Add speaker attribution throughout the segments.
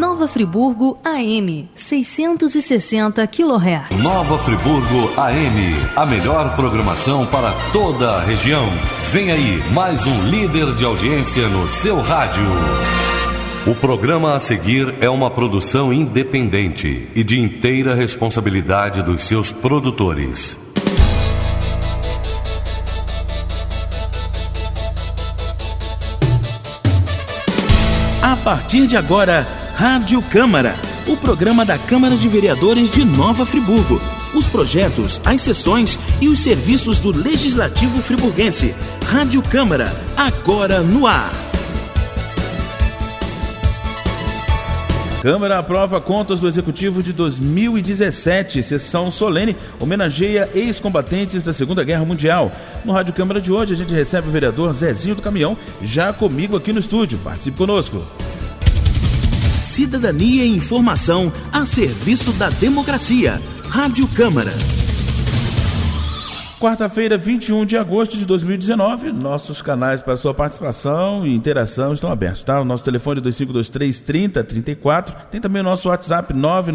Speaker 1: Nova Friburgo AM, 660 kHz.
Speaker 2: Nova Friburgo AM, a melhor programação para toda a região. Vem aí, mais um líder de audiência no seu rádio. O programa a seguir é uma produção independente e de inteira responsabilidade dos seus produtores.
Speaker 3: A partir de agora, Rádio Câmara, o programa da Câmara de Vereadores de Nova Friburgo. Os projetos, as sessões e os serviços do Legislativo friburguense. Rádio Câmara, agora no ar.
Speaker 4: Câmara aprova contas do Executivo de 2017. Sessão solene homenageia ex-combatentes da Segunda Guerra Mundial. No Rádio Câmara de hoje, a gente recebe o vereador Zezinho do Caminhão, já comigo aqui no estúdio. Participe conosco.
Speaker 3: Cidadania e informação a serviço da democracia. Rádio Câmara.
Speaker 4: Quarta-feira, 21 de agosto de 2019, nossos canais para sua participação e interação estão abertos, tá? O nosso telefone é 2523-3034, tem também o nosso WhatsApp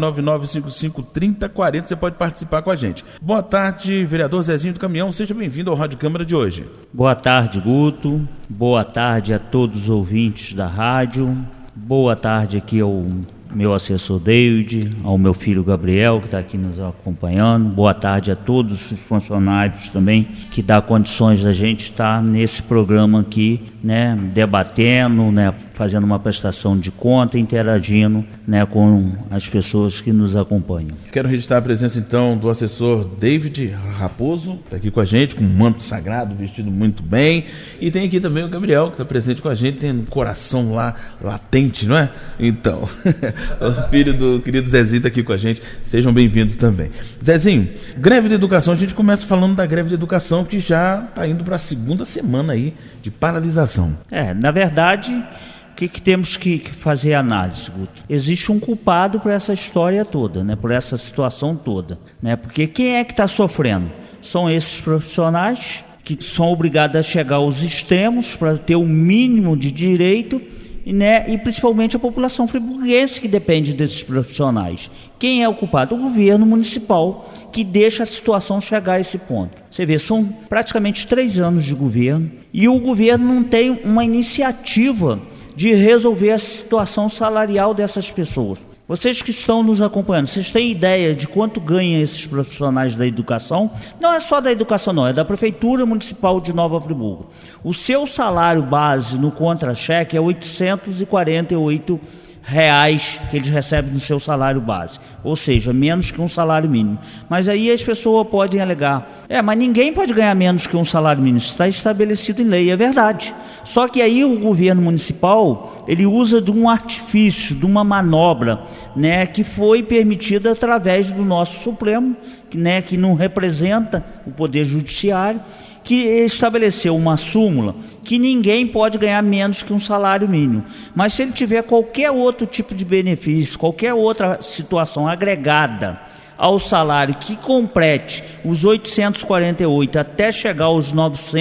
Speaker 4: 999553040, você pode participar com a gente. Boa tarde, vereador Zezinho do Caminhão, seja bem-vindo ao Rádio Câmara de hoje.
Speaker 5: Boa tarde, Guto, boa tarde a todos os ouvintes da rádio, boa tarde aqui ao meu assessor David, ao meu filho Gabriel, que está aqui nos acompanhando. Boa tarde a todos os funcionários também, que dá condições da gente estar nesse programa aqui, né, debatendo, né, fazendo uma prestação de conta, interagindo, né, com as pessoas que nos acompanham.
Speaker 4: Quero registrar a presença então do assessor David Raposo, está aqui com a gente, com um manto sagrado, vestido muito bem, e tem aqui também o Gabriel, que está presente com a gente, tem um coração lá latente, não é? Então, o filho do querido Zezinho está aqui com a gente, sejam bem-vindos também. Zezinho, greve de educação, a gente começa falando da greve de educação, que já está indo para a segunda semana aí de paralisação.
Speaker 5: Na verdade, o que temos que fazer análise, Guto? Existe um culpado por essa história toda, né? Por essa situação toda, né? Porque quem é que está sofrendo? São esses profissionais que são obrigados a chegar aos extremos para ter o mínimo de direito, né? E principalmente a população friburguense que depende desses profissionais. Quem é o culpado? O governo municipal, que deixa a situação chegar a esse ponto. Você vê, são praticamente 3 anos de governo e o governo não tem uma iniciativa de resolver a situação salarial dessas pessoas. Vocês que estão nos acompanhando, vocês têm ideia de quanto ganham esses profissionais da educação? Não é só da educação não, é da Prefeitura Municipal de Nova Friburgo. O seu salário base no contra-cheque é R$ 848 que eles recebem no seu salário base, ou seja, menos que um salário mínimo. Mas aí as pessoas podem alegar, mas ninguém pode ganhar menos que um salário mínimo, isso está estabelecido em lei, é verdade. Só que aí o governo municipal, ele usa de um artifício, de uma manobra, né, que foi permitida através do nosso Supremo, né, que não representa o Poder Judiciário, que estabeleceu uma súmula que ninguém pode ganhar menos que um salário mínimo. Mas se ele tiver qualquer outro tipo de benefício, qualquer outra situação agregada ao salário que complete os 848 até chegar aos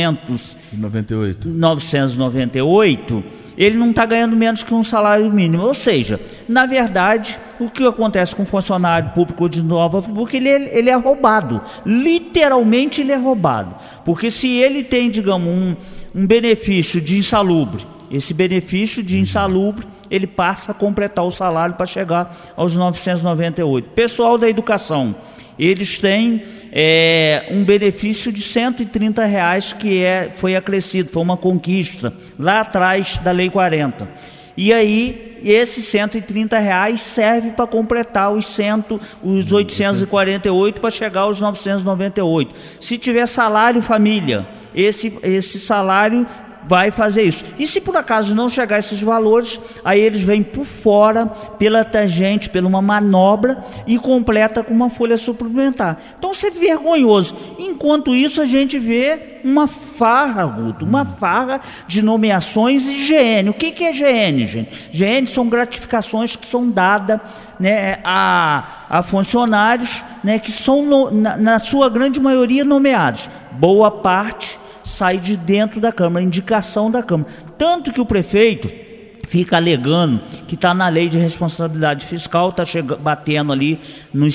Speaker 5: 998, ele não está ganhando menos que um salário mínimo. Ou seja, na verdade, o que acontece com o funcionário público de Nova Friburgo, ele é roubado. Literalmente ele é roubado. Porque se ele tem, digamos, um benefício de insalubre, esse benefício de insalubre, ele passa a completar o salário para chegar aos 998. Pessoal da educação, eles têm um benefício de R$ 130 que foi acrescido, foi uma conquista lá atrás da Lei 40. E aí, esses R$ 130 serve para completar os 848 para chegar aos 998. Se tiver salário família, esse salário vai fazer isso. E se por acaso não chegar a esses valores, aí eles vêm por fora, pela tangente, pela uma manobra e completa com uma folha suplementar. Então isso é vergonhoso. Enquanto isso a gente vê uma farra, Guto, uma farra de nomeações e GN. O que é GN, gente? GN são gratificações que são dadas, né, a funcionários, né, que são, na sua grande maioria, nomeados. Boa parte sai de dentro da Câmara, indicação da Câmara. Tanto que o prefeito fica alegando que está na lei de responsabilidade fiscal, está batendo ali nos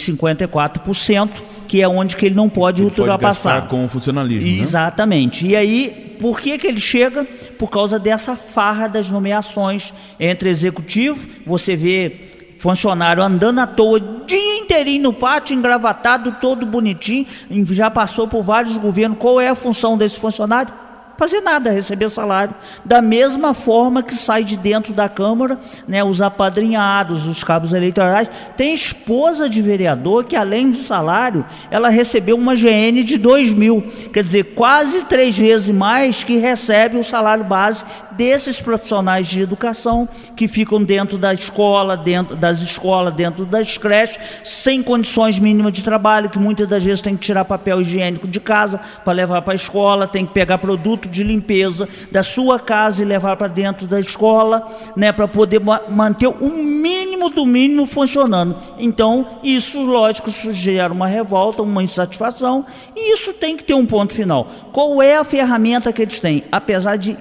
Speaker 5: 54%, que é onde que ele não pode ultrapassar.
Speaker 4: Pode com o funcionalismo,
Speaker 5: exatamente. Né? E aí, por que ele chega? Por causa dessa farra das nomeações entre executivo. Você vê funcionário andando à toa, dia inteirinho no pátio, engravatado, todo bonitinho, já passou por vários governos. Qual é a função desse funcionário? Fazer nada, receber salário. Da mesma forma que sai de dentro da Câmara, né, os apadrinhados, os cabos eleitorais. Tem esposa de vereador que, além do salário, ela recebeu uma GN de 2.000. Quer dizer, quase 3 vezes mais que recebe o salário base desses profissionais de educação que ficam dentro da escola, dentro das escolas, dentro das creches, sem condições mínimas de trabalho, que muitas das vezes tem que tirar papel higiênico de casa para levar para a escola, tem que pegar produto de limpeza da sua casa e levar para dentro da escola, né, para poder manter o mínimo do mínimo funcionando. Então, isso, lógico, gera uma revolta, uma insatisfação, e isso tem que ter um ponto final. Qual é a ferramenta que eles têm? Apesar de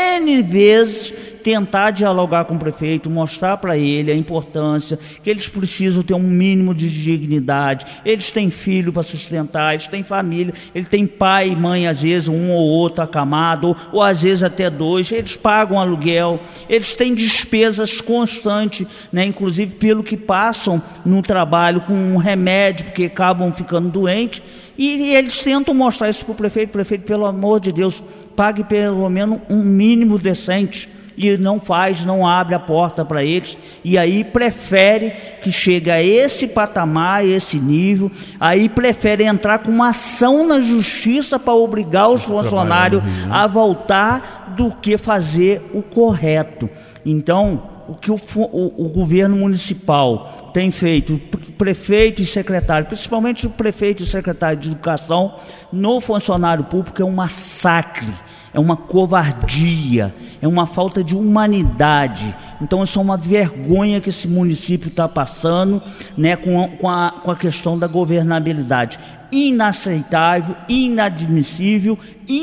Speaker 5: N vezes tentar dialogar com o prefeito, mostrar para ele a importância, que eles precisam ter um mínimo de dignidade, eles têm filho para sustentar, eles têm família, eles têm pai e mãe, às vezes um ou outro acamado, ou às vezes até 2, eles pagam aluguel, eles têm despesas constantes, né, inclusive pelo que passam no trabalho com um remédio, porque acabam ficando doentes, e eles tentam mostrar isso para o prefeito. Prefeito, pelo amor de Deus, pague pelo menos um mínimo decente, e não faz, não abre a porta para eles, e aí prefere que chegue a esse patamar, esse nível, aí prefere entrar com uma ação na justiça para obrigar os funcionários a voltar, do que fazer o correto. Então, o que o governo municipal tem feito, o prefeito e secretário, principalmente o prefeito e secretário de educação, no funcionário público, é um massacre. É uma covardia, é uma falta de humanidade. Então, isso é uma vergonha que esse município está passando, né, com a questão da governabilidade. Inaceitável, inadmissível,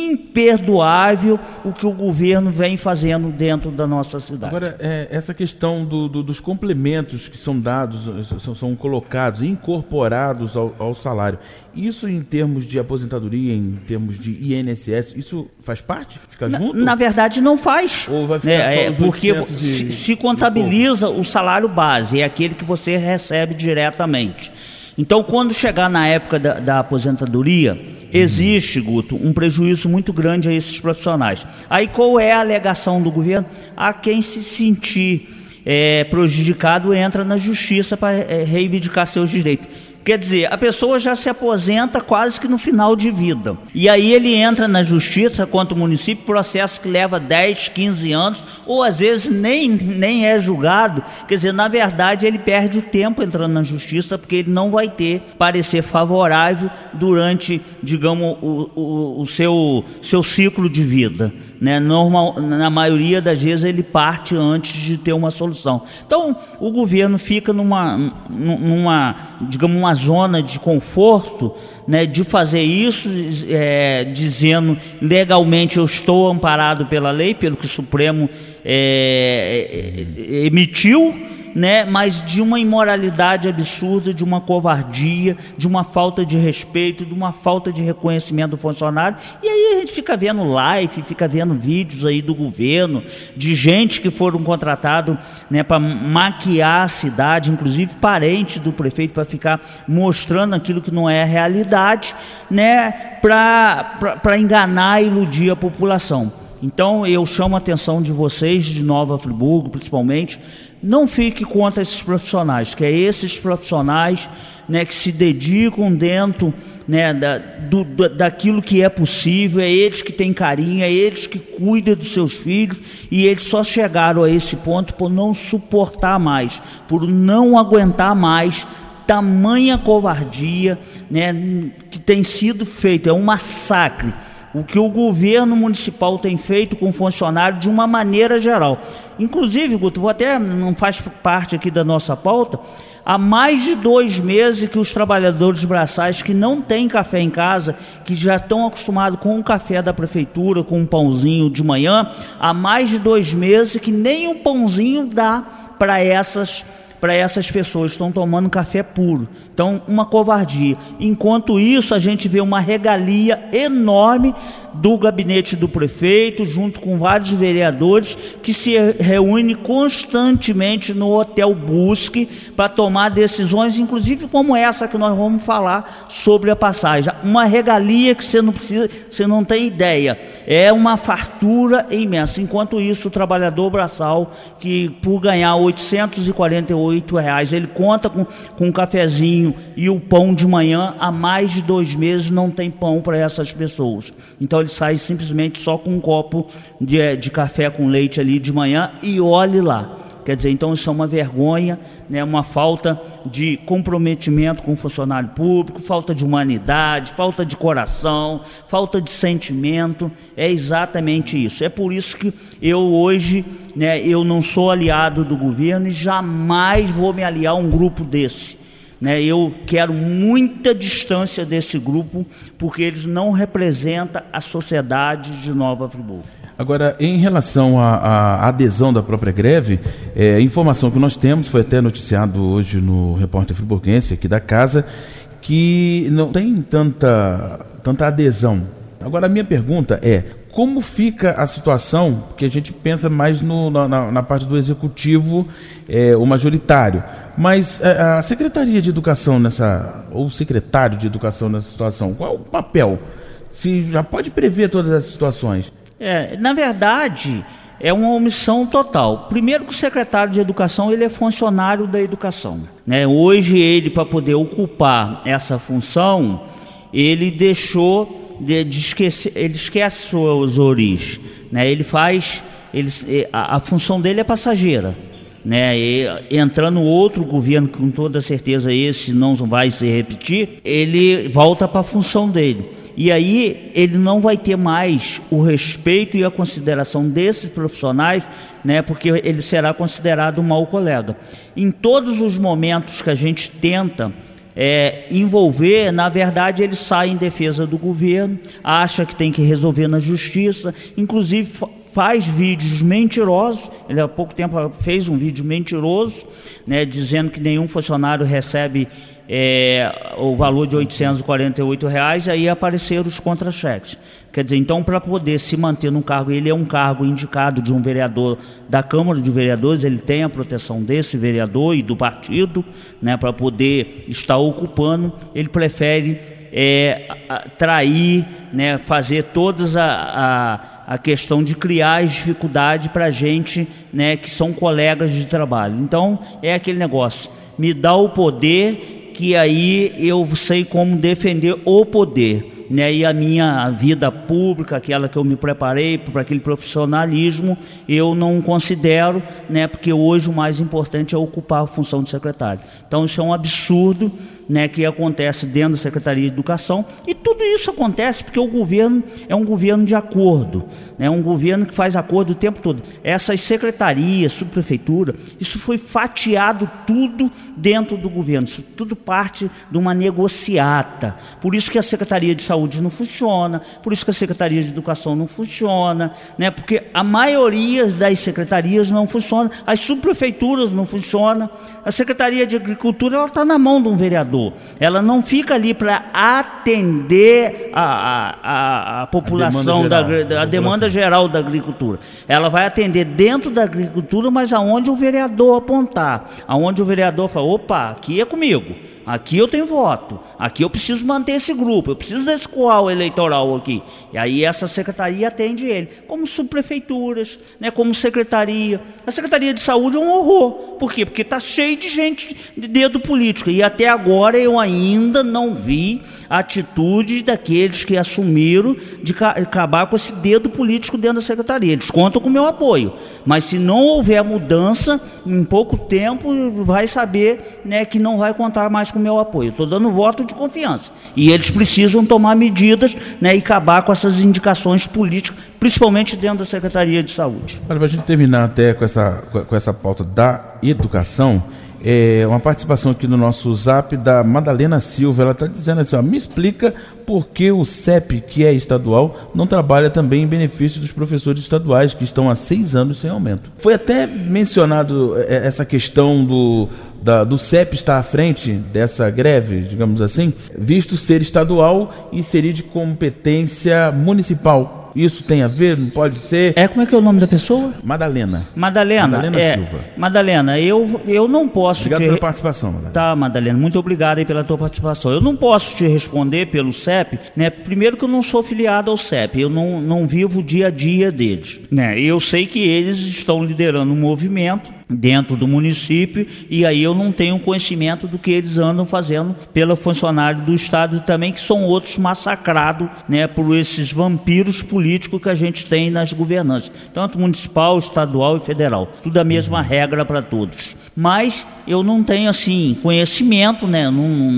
Speaker 5: imperdoável o que o governo vem fazendo dentro da nossa cidade.
Speaker 4: Agora, essa questão dos complementos que são dados, são colocados, incorporados ao salário, isso em termos de aposentadoria, em termos de INSS, isso faz parte? Fica junto?
Speaker 5: Na verdade, não faz.
Speaker 4: Ou vai ficar só os
Speaker 5: porque se contabiliza o salário base, é aquele que você recebe diretamente. Então, quando chegar na época da aposentadoria, existe, Guto, um prejuízo muito grande a esses profissionais. Aí, qual é a alegação do governo? A quem se sentir prejudicado entra na justiça para reivindicar seus direitos. Quer dizer, a pessoa já se aposenta quase que no final de vida. E aí ele entra na justiça contra o município, processo que leva 10, 15 anos, ou às vezes nem é julgado. Quer dizer, na verdade, ele perde o tempo entrando na justiça, porque ele não vai ter parecer favorável durante, digamos, o seu ciclo de vida. Né? Na maioria das vezes ele parte antes de ter uma solução. Então, o governo fica digamos, uma zona de conforto, né, de fazer isso, dizendo legalmente eu estou amparado pela lei, pelo que o Supremo emitiu, né, mas de uma imoralidade absurda, de uma covardia, de uma falta de respeito, de uma falta de reconhecimento do funcionário. E aí a gente fica vendo live, fica vendo vídeos aí do governo, de gente que foram contratados, né, para maquiar a cidade, inclusive parente do prefeito, para ficar mostrando aquilo que não é realidade, né, para enganar e iludir a população. Então eu chamo a atenção de vocês, de Nova Friburgo principalmente, não fique contra esses profissionais, que é esses profissionais, né, que se dedicam dentro, né, daquilo que é possível, é eles que têm carinho, é eles que cuidam dos seus filhos, e eles só chegaram a esse ponto por não suportar mais, por não aguentar mais tamanha covardia, né, que tem sido feita. É um massacre. o que o governo municipal tem feito com o funcionário de uma maneira geral. Inclusive, Guto, não faz parte aqui da nossa pauta, há mais de 2 meses que os trabalhadores braçais que não têm café em casa, que já estão acostumados com o café da prefeitura, com um pãozinho de manhã, há mais de 2 meses que nem um pãozinho dá para essas pessoas, estão tomando café puro. Então, uma covardia. Enquanto isso, a gente vê uma regalia enorme do gabinete do prefeito, junto com vários vereadores, que se reúnem constantemente no Hotel Busque para tomar decisões, inclusive como essa que nós vamos falar sobre a passagem. Uma regalia que você não tem ideia. É uma fartura imensa. Enquanto isso, o trabalhador braçal, que por ganhar R$848, ele conta com um cafezinho e o pão de manhã, há mais de 2 meses não tem pão para essas pessoas. Então ele sai simplesmente só com um copo de café com leite ali de manhã e olhe lá. Quer dizer, então isso é uma vergonha, né? Uma falta de comprometimento com o funcionário público, falta de humanidade, falta de coração, falta de sentimento. É exatamente isso. É por isso que eu hoje, né, eu não sou aliado do governo e jamais vou me aliar a um grupo desse. Né, eu quero muita distância desse grupo, porque eles não representam a sociedade de Nova Friburgo.
Speaker 4: Agora, em relação à adesão da própria greve, a informação que nós temos, foi até noticiado hoje no Repórter Friburguense aqui da casa, que não tem tanta adesão. Agora, a minha pergunta é, como fica a situação, porque a gente pensa mais na parte do executivo, o majoritário, mas a Secretaria de Educação ou o secretário de Educação nessa situação, qual é o papel? Se já pode prever todas as situações?
Speaker 5: Na verdade, é uma omissão total. Primeiro que o secretário de Educação, ele é funcionário da educação, né? Hoje ele, para poder ocupar essa função, ele deixou ele esquece suas origens, né? A função dele é passageira, né? E entrando outro governo, com toda certeza esse não vai se repetir, ele volta para a função dele. E aí ele não vai ter mais o respeito e a consideração desses profissionais, né, porque ele será considerado um mau colega. Em todos os momentos que a gente tenta envolver, na verdade ele sai em defesa do governo, acha que tem que resolver na justiça, inclusive faz vídeos mentirosos. Ele há pouco tempo fez um vídeo mentiroso, né, dizendo que nenhum funcionário recebe o valor de R$848, aí apareceram os contra-cheques. Quer dizer, então, para poder se manter no cargo, ele é um cargo indicado de um vereador da Câmara de Vereadores, ele tem a proteção desse vereador e do partido, né, para poder estar ocupando. Ele prefere trair, né, fazer todas a questão de criar as dificuldades para a gente, né, que são colegas de trabalho. Então, é aquele negócio, me dá o poder, que aí eu sei como defender o poder, né? E a minha vida pública, aquela que eu me preparei para aquele profissionalismo, eu não considero, né? Porque hoje o mais importante é ocupar a função de secretário. Então isso é um absurdo, né, que acontece dentro da Secretaria de Educação, e tudo isso acontece porque o governo é um governo de acordo, né, um governo que faz acordo o tempo todo. Essas secretarias, subprefeitura, isso foi fatiado tudo dentro do governo, isso tudo parte de uma negociata. Por isso que a Secretaria de Saúde não funciona, por isso que a Secretaria de Educação não funciona, né, porque a maioria das secretarias não funciona, as subprefeituras não funcionam, a Secretaria de Agricultura ela está na mão de um vereador. Ela não fica ali para atender a população, a demanda geral da agricultura. Ela vai atender dentro da agricultura, mas aonde o vereador apontar, aonde o vereador fala, opa, aqui é comigo, aqui eu tenho voto, aqui eu preciso manter esse grupo, eu preciso desse coal eleitoral aqui. E aí essa secretaria atende ele, como subprefeituras, né, como secretaria. A Secretaria de Saúde é um horror. Por quê? Porque está cheio de gente de dedo político. E até agora eu ainda não vi a atitude daqueles que assumiram de acabar com esse dedo político dentro da secretaria. Eles contam com o meu apoio. Mas se não houver mudança, em pouco tempo vai saber, né, que não vai contar mais com o meu apoio. Estou dando voto de confiança. E eles precisam tomar medidas, né, e acabar com essas indicações políticas, principalmente dentro da Secretaria de Saúde.
Speaker 4: Olha, para a gente terminar até com essa pauta da educação, uma participação aqui no nosso Zap da Madalena Silva. Ela está dizendo assim, me explica por que o CEP, que é estadual, não trabalha também em benefício dos professores estaduais, que estão há 6 anos sem aumento. Foi até mencionado essa questão do CEP estar à frente dessa greve, digamos assim, visto ser estadual e seria de competência municipal. Isso tem a ver? Não pode ser?
Speaker 5: Como é que é o nome da pessoa?
Speaker 4: Madalena
Speaker 5: Silva. Madalena, eu não posso...
Speaker 4: Obrigado pela participação, Madalena.
Speaker 5: Tá, Madalena, muito obrigado aí pela tua participação. Eu não posso te responder pelo CEP, né? Primeiro que eu não sou filiado ao CEP, eu não vivo o dia a dia deles, né? Eu sei que eles estão liderando um movimento dentro do município, e aí eu não tenho conhecimento do que eles andam fazendo pelo funcionário do Estado também, que são outros massacrados, né, por esses vampiros políticos que a gente tem nas governanças, tanto municipal, estadual e federal, tudo a mesma regra para todos. Mas eu não tenho assim conhecimento, né,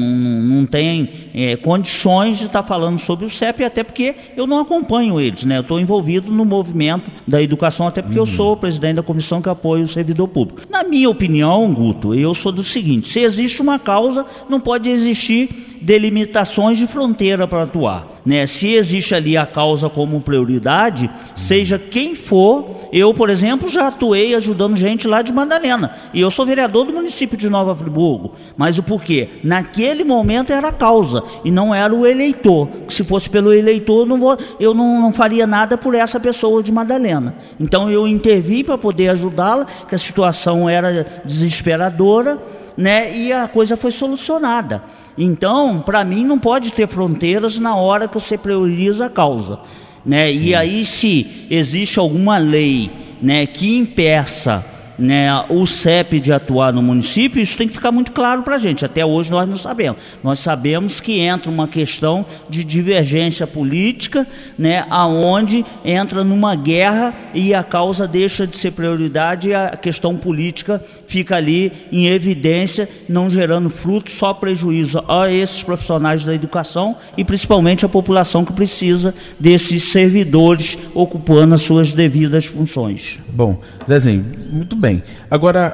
Speaker 5: não tenho condições de estar falando sobre o CEP, até porque eu não acompanho eles, né, eu estou envolvido no movimento da educação, até porque eu sou o presidente da comissão que apoia o servidor público. Na minha opinião, Guto, eu sou do seguinte: se existe uma causa, não pode existir delimitações de fronteira para atuar, né? Se existe ali a causa como prioridade, seja quem for, eu, por exemplo, já atuei ajudando gente lá de Madalena, e eu sou vereador do município de Nova Friburgo, mas o porquê? Naquele momento era a causa, e não era o eleitor. Se fosse pelo eleitor, eu não faria nada por essa pessoa de Madalena. Então eu intervi para poder ajudá-la, que a situação era desesperadora, né? E a coisa foi solucionada. Então, para mim, não pode ter fronteiras na hora que você prioriza a causa, né? E aí, se existe alguma lei, né, que impeça, né, o CEP de atuar no município, isso tem que ficar muito claro para a gente. Até hoje nós não sabemos. Nós sabemos que entra uma questão de divergência política, né, aonde entra numa guerra e a causa deixa de ser prioridade e a questão política fica ali em evidência, não gerando fruto, só prejuízo a esses profissionais da educação e principalmente a população que precisa desses servidores ocupando as suas devidas funções.
Speaker 4: Bom, Zezinho, muito bem. Agora,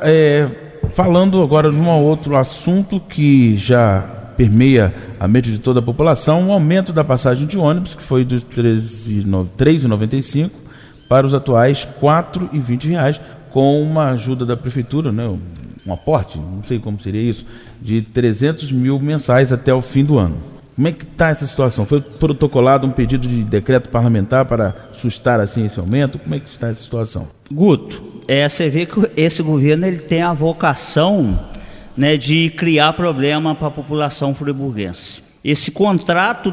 Speaker 4: falando agora de um outro assunto que já permeia a mente de toda a população, o aumento da passagem de ônibus, que foi de R$ 3,95 para os atuais R$ 4,20, com uma ajuda da prefeitura, né, um aporte, não sei como seria isso, de 300 mil mensais até o fim do ano. Como é que está essa situação? Foi protocolado um pedido de decreto parlamentar para sustar assim esse aumento? Como é que está essa situação?
Speaker 5: Guto, você vê que esse governo ele tem a vocação, né, de criar problema para a população friburguense. Esse contrato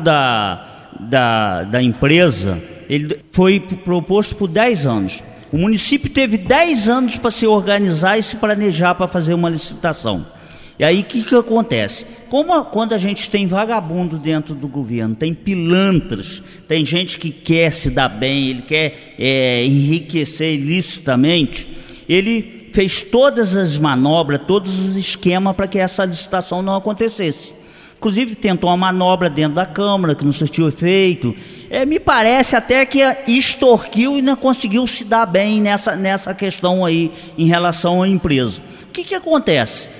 Speaker 5: da empresa ele foi proposto por 10 anos. O município teve 10 anos para se organizar e se planejar para fazer uma licitação. E aí o que acontece? Quando a gente tem vagabundo dentro do governo, tem pilantras, tem gente que quer se dar bem, ele quer enriquecer ilicitamente, ele fez todas as manobras, todos os esquemas para que essa licitação não acontecesse. Inclusive tentou uma manobra dentro da Câmara, que não surtiu efeito. Me parece até que extorquiu e não conseguiu se dar bem nessa questão aí em relação à empresa. O que acontece?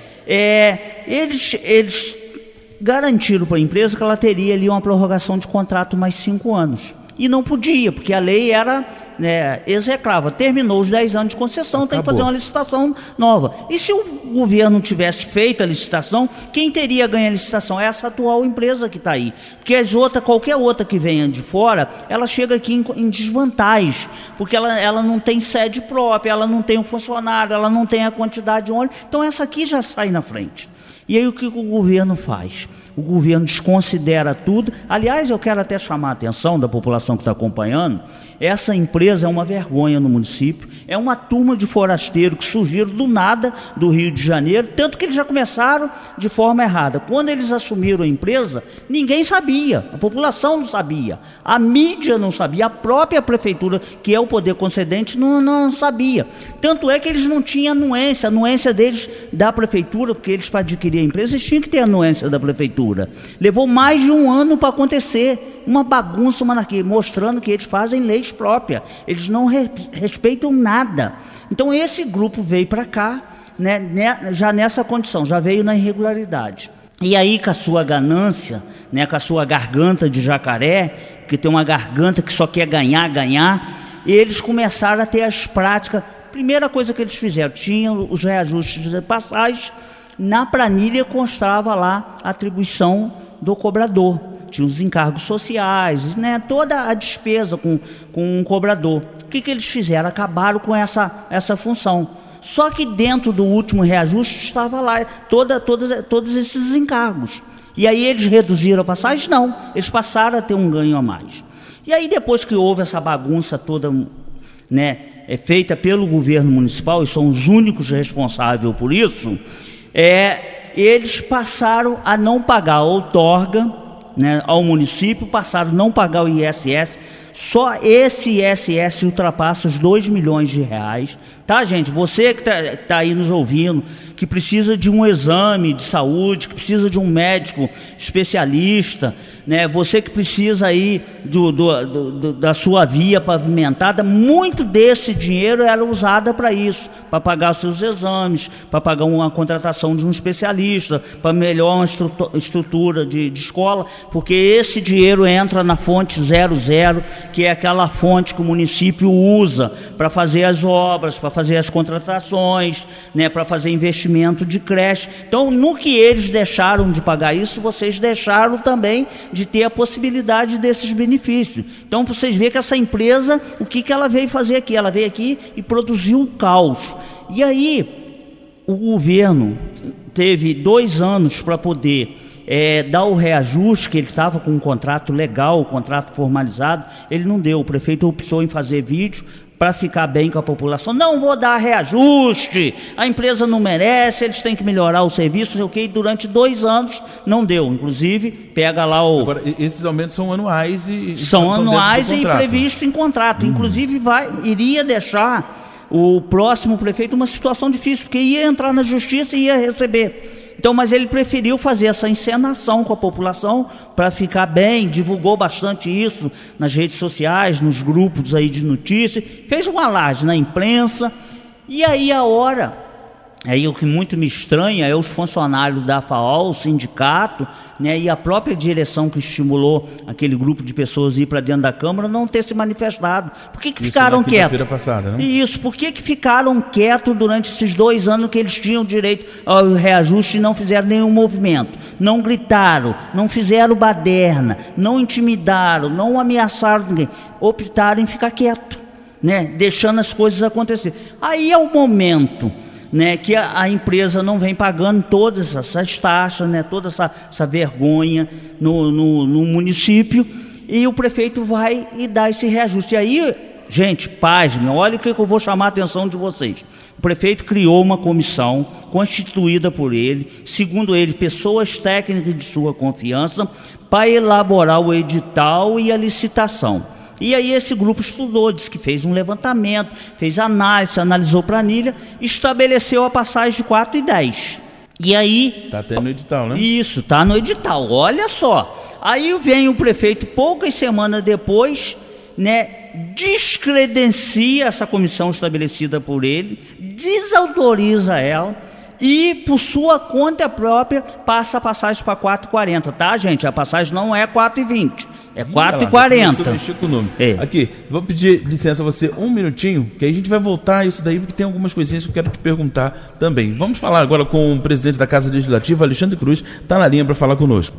Speaker 5: Eles garantiram para a empresa que ela teria ali uma prorrogação de contrato mais 5 anos. E não podia, porque a lei era execrava. Terminou os 10 anos de concessão, tem que fazer uma licitação nova. E se o governo tivesse feito a licitação, quem teria ganho a licitação? É essa atual empresa que está aí. Porque qualquer outra que venha de fora, ela chega aqui em desvantagem, porque ela não tem sede própria, ela não tem um funcionário, ela não tem a quantidade de ônibus. Então essa aqui já sai na frente. E aí o que o governo faz? O governo desconsidera tudo. Aliás, eu quero até chamar a atenção da população que está acompanhando. Essa empresa empresa é uma vergonha no município, é uma turma de forasteiros que surgiram do nada do Rio de Janeiro, tanto que eles já começaram de forma errada. Quando eles assumiram a empresa, ninguém sabia, a população não sabia, a mídia não sabia, a própria prefeitura, que é o poder concedente, não sabia. Tanto é que eles não tinham anuência, a anuência deles da prefeitura, porque eles, para adquirir a empresa, eles tinham que ter a anuência da prefeitura. Levou mais de um ano para acontecer, uma bagunça, uma anarquia, mostrando que eles fazem leis próprias, eles não respeitam nada. Então esse grupo veio para cá, né, já nessa condição, já veio na irregularidade. E aí, com a sua ganância, né, com a sua garganta de jacaré, que tem uma garganta que só quer ganhar, eles começaram a ter as práticas. Primeira coisa que eles fizeram, tinham os reajustes de passagem, na planilha constava lá a atribuição do cobrador, tinha os encargos sociais, né, toda a despesa com um cobrador. O que eles fizeram? Acabaram com essa função. Só que dentro do último reajuste estava lá todos esses encargos. E aí eles reduziram a passagem? Não, eles passaram a ter um ganho a mais. E aí depois que houve essa bagunça toda, né, feita pelo governo municipal, e são os únicos responsáveis por isso, eles passaram a não pagar a outorga, né, ao município, passaram a não pagar o ISS. Só esse ISS ultrapassa os 2 milhões de reais. Tá, gente? Você que tá aí nos ouvindo, que precisa de um exame de saúde, que precisa de um médico especialista, né? Você que precisa aí da sua via pavimentada, muito desse dinheiro era usado para isso, para pagar os seus exames, para pagar uma contratação de um especialista, para melhorar uma estrutura de escola, porque esse dinheiro entra na fonte 00, que é aquela fonte que o município usa para fazer as obras, para fazer as contratações, né, para fazer investimento de creche. Então, no que eles deixaram de pagar isso, vocês deixaram também de ter a possibilidade desses benefícios. Então, vocês verem que essa empresa, o que ela veio fazer aqui? Ela veio aqui e produziu um caos. E aí, o governo teve 2 anos para poder dar o reajuste, que ele estava com um contrato legal, um contrato formalizado, ele não deu. O prefeito optou em fazer vídeo para ficar bem com a população. Não vou dar reajuste, a empresa não merece, eles têm que melhorar o serviço, sei o quê. Durante 2 anos não deu. Inclusive, pega lá o...
Speaker 4: Agora, esses aumentos são anuais e...
Speaker 5: São anuais e previsto em contrato. Inclusive, iria deixar o próximo prefeito uma situação difícil, porque ia entrar na justiça e ia receber. Então, mas ele preferiu fazer essa encenação com a população para ficar bem, divulgou bastante isso nas redes sociais, nos grupos aí de notícias, fez uma laje na imprensa. E aí aí o que muito me estranha é os funcionários da FAO, o sindicato, né, e a própria direção que estimulou aquele grupo de pessoas ir para dentro da Câmara não ter se manifestado. Por que ficaram quietos?
Speaker 4: Passada, né?
Speaker 5: Isso, por que ficaram quietos durante esses 2 anos que eles tinham direito ao reajuste e não fizeram nenhum movimento? Não gritaram, não fizeram baderna, não intimidaram, não ameaçaram ninguém. Optaram em ficar quieto, né, deixando as coisas acontecer. Aí é o momento, né, que a empresa não vem pagando todas essas taxas, né, toda essa vergonha no município, e o prefeito vai e dá esse reajuste. E aí, gente, pasme, olha o que eu vou chamar a atenção de vocês. O prefeito criou uma comissão constituída por ele, segundo ele, pessoas técnicas de sua confiança, para elaborar o edital e a licitação. E aí esse grupo estudou, disse que fez um levantamento, fez análise, analisou planilha, estabeleceu a passagem de 4,10. E aí...
Speaker 4: Está até no edital, né?
Speaker 5: Isso, está no edital, olha só. Aí vem o prefeito, poucas semanas depois, né, descredencia essa comissão estabelecida por ele, desautoriza ela e, por sua conta própria, passa a passagem para 4,40, tá, gente? A passagem não é 4,20. É 4,40.
Speaker 4: Aqui, vou pedir licença a você 1 minutinho, que aí a gente vai voltar a isso daí, porque tem algumas coisinhas que eu quero te perguntar também. Vamos falar agora com o presidente da Casa Legislativa, Alexandre Cruz, está na linha para falar conosco.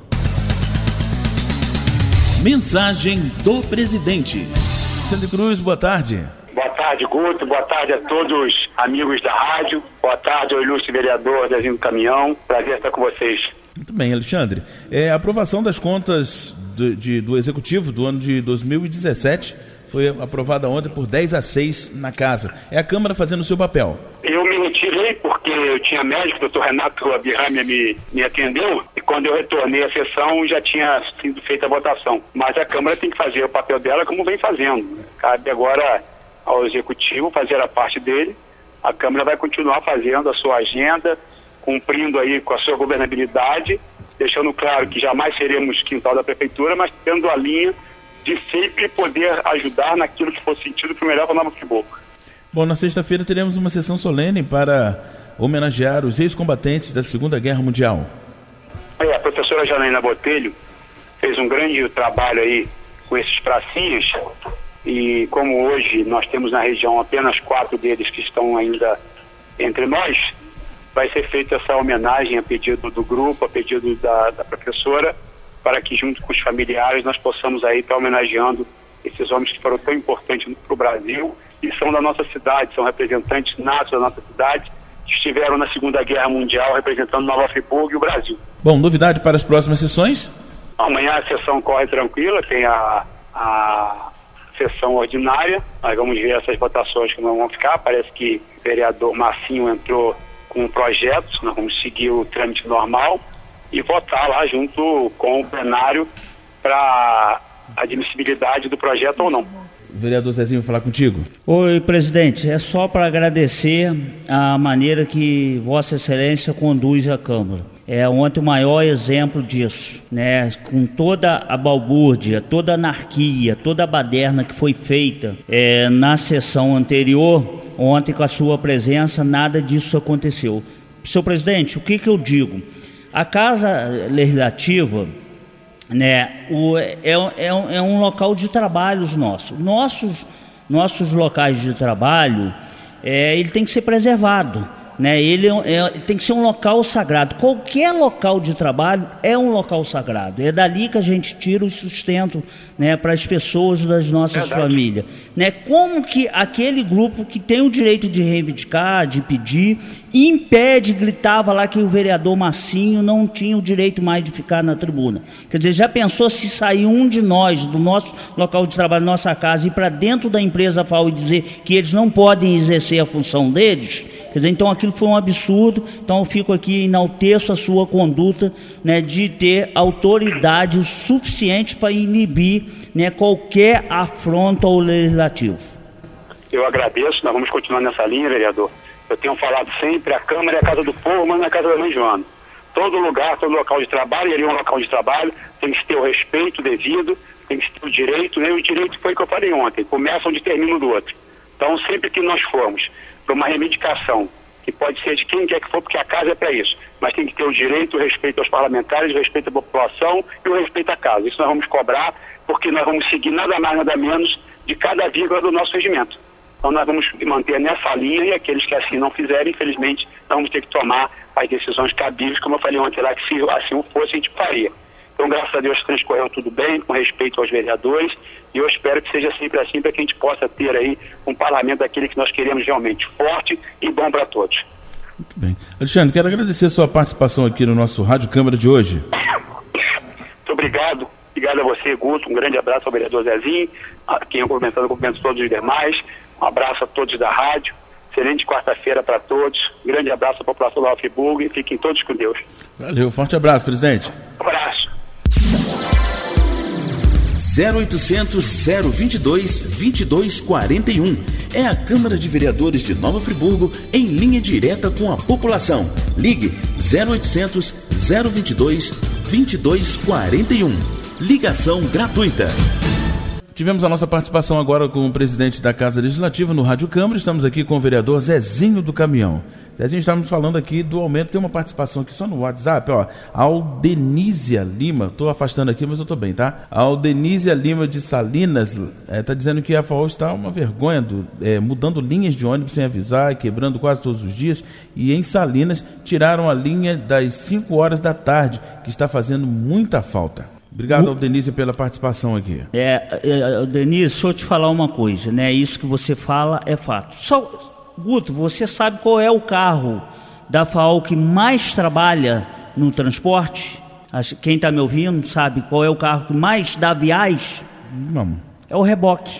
Speaker 3: Mensagem do presidente.
Speaker 4: Alexandre Cruz, boa tarde.
Speaker 6: Boa tarde, Guto. Boa tarde a todos os amigos da rádio. Boa tarde ao ilustre vereador Dezinho do Caminhão. Prazer estar com vocês.
Speaker 4: Muito bem, Alexandre. A aprovação das contas do Executivo do ano de 2017 foi aprovada ontem por 10-6 na casa. É a Câmara fazendo o seu papel.
Speaker 6: Eu me retirei porque eu tinha médico, o doutor Renato Abirrami me atendeu, e quando eu retornei à sessão já tinha sido feita a votação. Mas a Câmara tem que fazer o papel dela como vem fazendo. Cabe agora ao Executivo fazer a parte dele. A Câmara vai continuar fazendo a sua agenda, cumprindo aí com a sua governabilidade, deixando claro que jamais seremos quintal da Prefeitura, mas tendo a linha de sempre poder ajudar naquilo que for sentido para o melhor para Nova Friburgo.
Speaker 4: Bom, na sexta-feira teremos uma sessão solene para homenagear os ex-combatentes da Segunda Guerra Mundial.
Speaker 6: A professora Janaína Botelho fez um grande trabalho aí com esses pracinhas, e como hoje nós temos na região apenas 4 deles que estão ainda entre nós, vai ser feita essa homenagem a pedido do grupo, a pedido da professora, para que junto com os familiares nós possamos aí estar homenageando esses homens que foram tão importantes para o Brasil e são da nossa cidade, são representantes natos da nossa cidade, que estiveram na Segunda Guerra Mundial representando Nova Friburgo e o Brasil.
Speaker 4: Bom, novidade para as próximas sessões?
Speaker 6: Amanhã a sessão corre tranquila, tem a sessão ordinária, nós vamos ver essas votações como vão ficar. Parece que o vereador Marcinho entrou com um projeto, nós vamos seguir o trâmite normal e votar lá junto com o plenário para a admissibilidade do projeto ou não.
Speaker 4: O vereador Zezinho vai falar contigo.
Speaker 5: Oi, presidente, é só para agradecer a maneira que Vossa Excelência conduz a Câmara. Ontem o maior exemplo disso, né? Com toda a balbúrdia, toda a anarquia, toda a baderna que foi feita na sessão anterior, ontem com a sua presença, nada disso aconteceu. Senhor presidente, o que eu digo? A Casa Legislativa, né, é um local de trabalhos nossos locais de trabalho, ele tem que ser preservado, né? Ele tem que ser um local sagrado. Qualquer local de trabalho é um local sagrado. É dali que a gente tira o sustento, né, para as pessoas das nossas famílias, né? Como que aquele grupo que tem o direito de reivindicar, de pedir, impede, gritava lá que o vereador Massinho não tinha o direito mais de ficar na tribuna. Quer dizer, já pensou se sair um de nós, do nosso local de trabalho, nossa casa, ir para dentro da empresa FAO e dizer que eles não podem exercer a função deles? Quer dizer, então aquilo foi um absurdo. Então eu fico aqui, enalteço a sua conduta, né, de ter autoridade o suficiente para inibir, né, qualquer afronta ao legislativo.
Speaker 6: Eu agradeço, nós vamos continuar nessa linha, vereador. Eu tenho falado sempre, a Câmara é a casa do povo, mas não é a casa da mãe Joana. Todo lugar, todo local de trabalho, e ali é um local de trabalho, tem que ter o respeito devido, tem que ter o direito, né? O direito foi o que eu falei ontem, começa onde termina o do outro. Então, sempre que nós formos para uma reivindicação, que pode ser de quem quer que for, porque a casa é para isso, mas tem que ter o direito, o respeito aos parlamentares, o respeito à população e o respeito à casa. Isso nós vamos cobrar, porque nós vamos seguir nada mais, nada menos de cada vírgula do nosso regimento. Então nós vamos manter nessa linha, e aqueles que assim não fizerem, infelizmente, nós vamos ter que tomar as decisões cabíveis, como eu falei ontem lá, que se assim fosse, a gente faria. Então, graças a Deus, transcorreu tudo bem, com respeito aos vereadores, e eu espero que seja sempre assim, para que a gente possa ter aí um parlamento daquele que nós queremos realmente, forte e bom para todos.
Speaker 4: Muito bem. Alexandre, quero agradecer a sua participação aqui no nosso Rádio Câmara de hoje.
Speaker 6: Muito obrigado. Obrigado a você, Guto. Um grande abraço ao vereador Zezinho, a quem eu cumprimento todos os demais. Um abraço a todos da rádio. Excelente quarta-feira para todos. Um grande abraço à população da Nova Friburgo e fiquem todos com Deus.
Speaker 4: Valeu, forte abraço, presidente.
Speaker 6: Um abraço.
Speaker 3: 0800 022 2241. É a Câmara de Vereadores de Nova Friburgo em linha direta com a população. Ligue 0800 022 2241. Ligação gratuita.
Speaker 4: Tivemos a nossa participação agora com o presidente da Casa Legislativa no Rádio Câmara. Estamos aqui com o vereador Zezinho do Caminhão. Zezinho, estamos falando aqui do aumento. Tem uma participação aqui só no WhatsApp, ó. Aldenísia Lima, estou afastando aqui, mas eu estou bem, tá? Aldenísia Lima de Salinas está dizendo que a FAO está uma vergonha, mudando linhas de ônibus sem avisar, quebrando quase todos os dias. E em Salinas tiraram a linha das 5 horas da tarde, que está fazendo muita falta. Obrigado, Denise, pela participação aqui.
Speaker 5: Denise, deixa eu te falar uma coisa, né? Isso que você fala é fato. Guto, você sabe qual é o carro da FAO que mais trabalha no transporte? Quem está me ouvindo sabe qual é o carro que mais dá viagem?
Speaker 4: Não.
Speaker 5: É o reboque.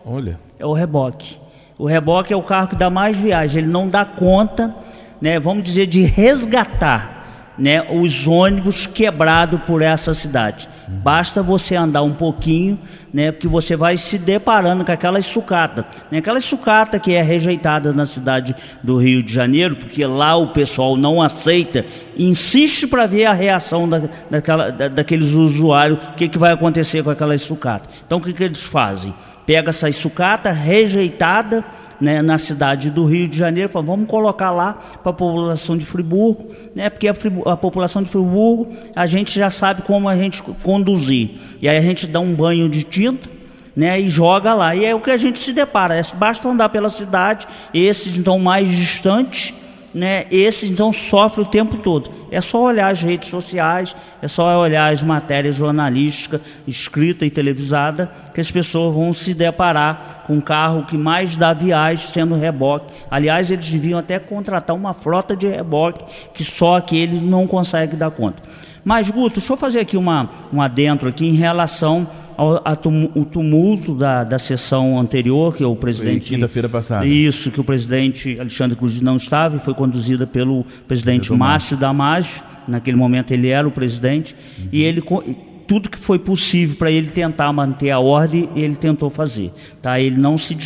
Speaker 4: Olha.
Speaker 5: É o reboque. O reboque é o carro que dá mais viagem. Ele não dá conta, né, vamos dizer, de resgatar, né, os ônibus quebrados por essa cidade. Basta você andar um pouquinho, né, porque você vai se deparando com aquelas sucatas, né, aquela sucata que é rejeitada na cidade do Rio de Janeiro, porque lá o pessoal não aceita, insiste para ver a reação daqueles usuários, o que vai acontecer com aquelas sucatas. Então o que eles fazem? Pega essa sucata rejeitada, né, na cidade do Rio de Janeiro, fala, vamos colocar lá para a população de Friburgo, né, porque a população de Friburgo a gente já sabe como a gente conduzir, e aí a gente dá um banho de tinta, né, e joga lá, e é o que a gente se depara, basta andar pela cidade, esses então mais distantes, né, esses então sofrem o tempo todo. É só olhar as redes sociais, é só olhar as matérias jornalísticas, escrita e televisada, que as pessoas vão se deparar com um carro que mais dá viagem sendo reboque. Aliás, eles deviam até contratar uma frota de reboque, que só aquele não consegue dar conta. Mas, Guto, deixa eu fazer aqui um adentro aqui em relação ao tumulto da sessão anterior, que o presidente...
Speaker 4: Quinta-feira passada.
Speaker 5: Isso, que o presidente Alexandre Cruz não estava, e foi conduzida pelo presidente Márcio Damasio. Naquele momento ele era o presidente, e ele... Tudo que foi possível para ele tentar manter a ordem, ele tentou fazer. Tá? Ele não se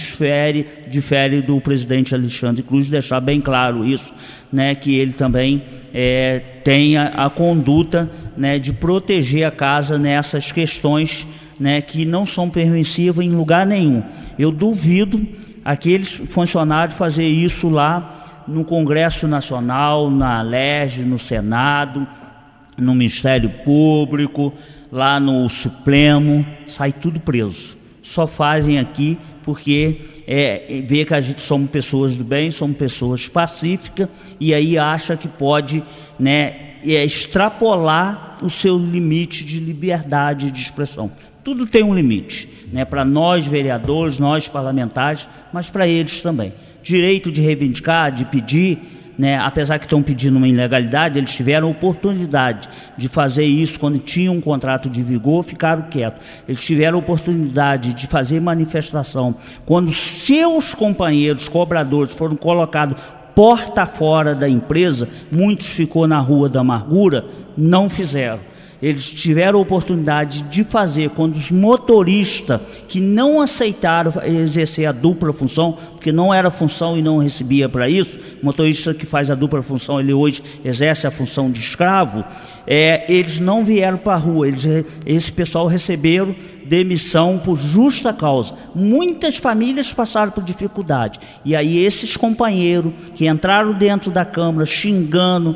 Speaker 5: difere do presidente Alexandre Cruz, deixar bem claro isso, né? Que ele também tem a conduta, né, de proteger a casa nessas questões, né, que não são permissivas em lugar nenhum. Eu duvido aqueles funcionários fazer isso lá no Congresso Nacional, na LERJ, no Senado, no Ministério Público, lá no Supremo, sai tudo preso. Só fazem aqui porque vê que a gente somos pessoas do bem, somos pessoas pacíficas, e aí acha que pode, né, extrapolar o seu limite de liberdade de expressão. Tudo tem um limite, né, para nós vereadores, nós parlamentares, mas para eles também. Direito de reivindicar, de pedir, né, apesar que estão pedindo uma ilegalidade, eles tiveram oportunidade de fazer isso quando tinham um contrato de vigor, ficaram quietos. Eles tiveram oportunidade de fazer manifestação quando seus companheiros cobradores foram colocados porta fora da empresa, muitos ficou na Rua da Amargura, não fizeram. Eles tiveram a oportunidade de fazer quando os motoristas que não aceitaram exercer a dupla função, porque não era função e não recebia para isso, o motorista que faz a dupla função, ele hoje exerce a função de escravo, eles não vieram para a rua, esse pessoal receberam demissão por justa causa. Muitas famílias passaram por dificuldade, e aí esses companheiros que entraram dentro da Câmara xingando,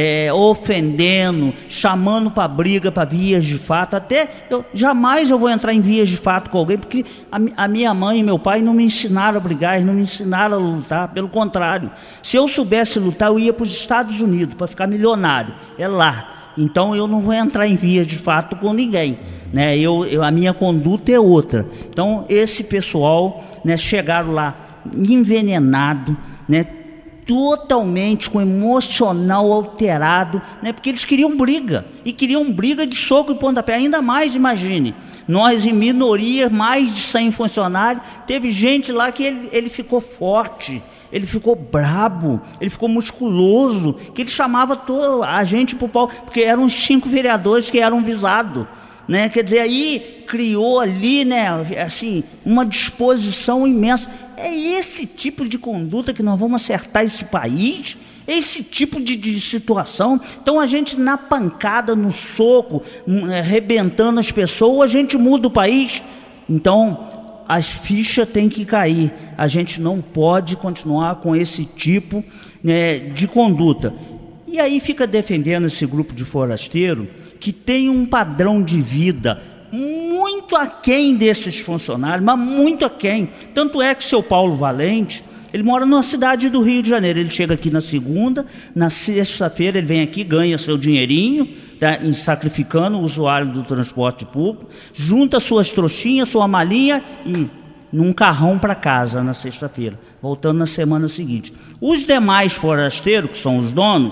Speaker 5: ofendendo, chamando para briga, para vias de fato, jamais eu vou entrar em vias de fato com alguém, porque a minha mãe e meu pai não me ensinaram a brigar, eles não me ensinaram a lutar, pelo contrário, se eu soubesse lutar eu ia para os Estados Unidos para ficar milionário, é lá. Então eu não vou entrar em vias de fato com ninguém, né? A minha conduta é outra. Então esse pessoal, né, chegaram lá envenenado, né, totalmente com emocional alterado, né, porque eles queriam briga, e queriam briga de soco e pontapé. Ainda mais, imagine, nós em minoria, mais de 100 funcionários, teve gente lá que ele ficou forte, ele ficou brabo, ele ficou musculoso, que ele chamava a gente para o pau, porque eram os 5 vereadores que eram visados, né? Quer dizer, aí criou ali, né, assim, uma disposição imensa. É esse tipo de conduta que nós vamos acertar esse país? Esse tipo de situação? Então a gente na pancada, no soco, arrebentando as pessoas, a gente muda o país? Então as fichas têm que cair. A gente não pode continuar com esse tipo, né, de conduta. E aí fica defendendo esse grupo de forasteiro que tem um padrão de vida muito aquém desses funcionários, mas muito aquém. Tanto é que seu Paulo Valente, ele mora na cidade do Rio de Janeiro. Ele chega aqui na segunda, na sexta-feira ele vem aqui, ganha seu dinheirinho, tá, sacrificando o usuário do transporte público, junta suas trouxinhas, sua malinha e num carrão para casa na sexta-feira, voltando na semana seguinte. Os demais forasteiros, que são os donos,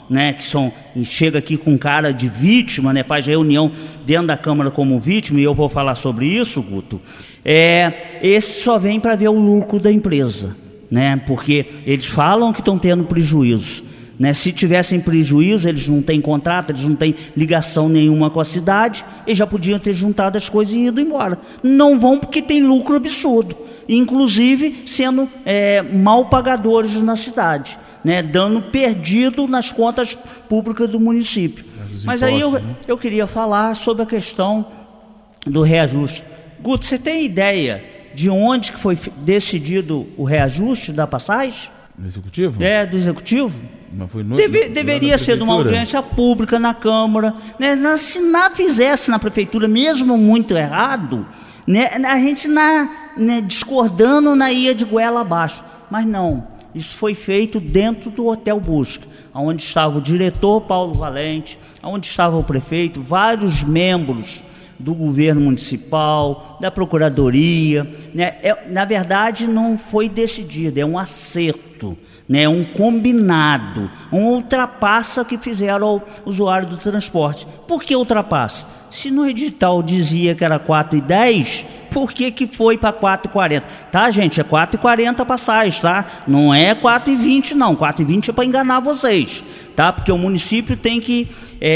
Speaker 5: né, chega aqui com cara de vítima, né, faz reunião dentro da Câmara como vítima, e eu vou falar sobre isso, Guto, esse só vem para ver o lucro da empresa, né, porque eles falam que estão tendo prejuízo, né, se tivessem prejuízo, eles não têm contrato, eles não têm ligação nenhuma com a cidade, eles já podiam ter juntado as coisas e ido embora. Não vão porque tem lucro absurdo, inclusive sendo mal pagadores na cidade, né, dano perdido nas contas públicas do município. Mas aí eu queria falar sobre a questão do reajuste. Guto, você tem ideia de onde que foi decidido o reajuste da passagem?
Speaker 4: Do Executivo?
Speaker 5: Do Executivo?
Speaker 4: Mas foi
Speaker 5: deveria ser de uma audiência pública na Câmara, né? Se fizesse na Prefeitura, mesmo muito errado, né? A gente discordando ia de goela abaixo, mas não, isso foi feito dentro do Hotel Busca, onde estava o diretor Paulo Valente, onde estava o prefeito, vários membros do governo municipal, da procuradoria, né? Na verdade não foi decidido, é um acerto, né? Um combinado, um ultrapassa que fizeram ao usuário do transporte. Por que ultrapassa? Se no edital dizia que era 4,10, por que foi para 4,40? Tá, gente, é 4,40 a passagem, tá? Não é 4,20 não, 4,20 é para enganar vocês, tá? Porque o município tem que